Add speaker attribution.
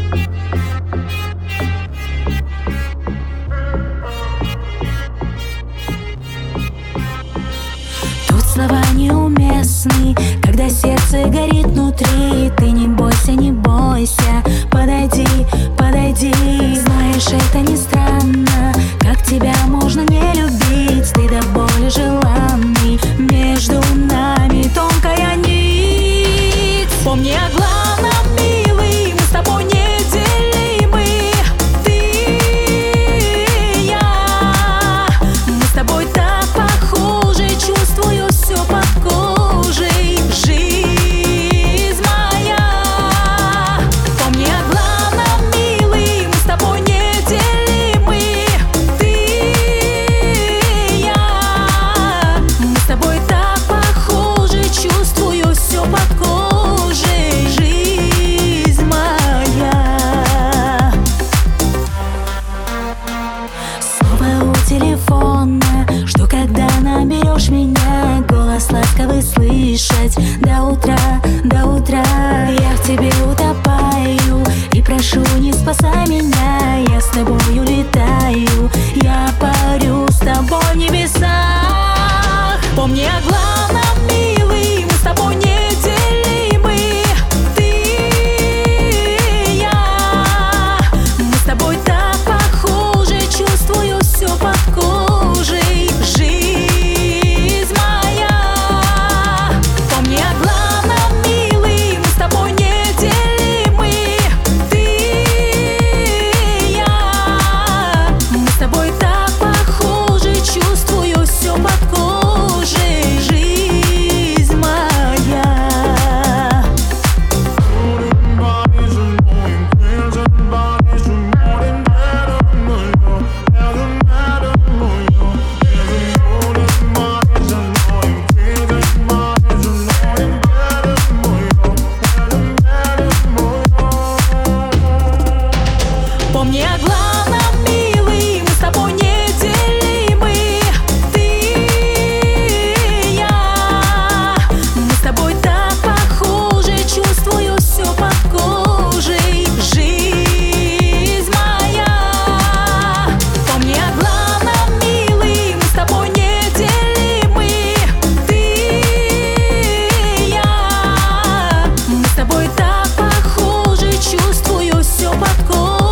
Speaker 1: Тут слова неуместны, когда сердце горит внутри. Ты не бойся, не бойся, подойди, подойди. Знаешь, это не странно, как тебя можно не любить. Ты до боли желанный, между нами тонкая нить. Помни о главном, милый, мы с тобой неделимы. Ты и я, мы с тобой так похожи, чувствую все под кожей. Жизнь моя. Помни о главном, милый, мы с тобой неделимы. Ты и я, мы с тобой так похожи, чувствую все под кожей. Жизнь моя. Снова у телефона, жду, когда наберешь меня. Голос ласковый слышать до утра, до утра. Я в тебе утопаю и прошу, не спасай меня. Я с тобою летаю, я парю с тобой в небесах. Помни о главном, милый, мы с тобой неделимы. Ты и я, мы с тобой так похожи, чувствую все под кожей. Жизнь моя. Помни о главном, милый, мы с тобой неделимы. Ты и я, мы с тобой так похожи, чувствую все под кожей. Жизнь моя. Помни о главном, милый, мы с тобой неделимы. Ты и я, мы с тобой так похожи, чувствую все под кожей. Жизнь моя. Помни о главном, милый, мы с тобой неделимы. Ты и я, мы с тобой так похожи, чувствую все под кожей.